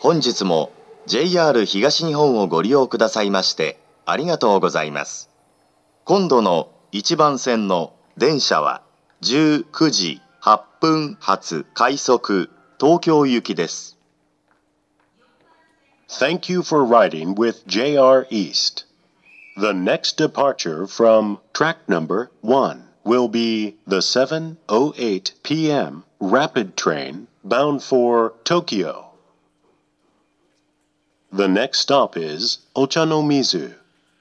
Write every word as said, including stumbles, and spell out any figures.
本日も ジェイアール 東日本をご利用くださいましてありがとうございます。今度のいちばん線の電車はじゅうくじはっぷん発快速東京行きです。 Thank you for riding with J R East. The next departure from track number one will be the seven oh eight p m rapid train bound for Tokyo. The next stop is Ochanomizu.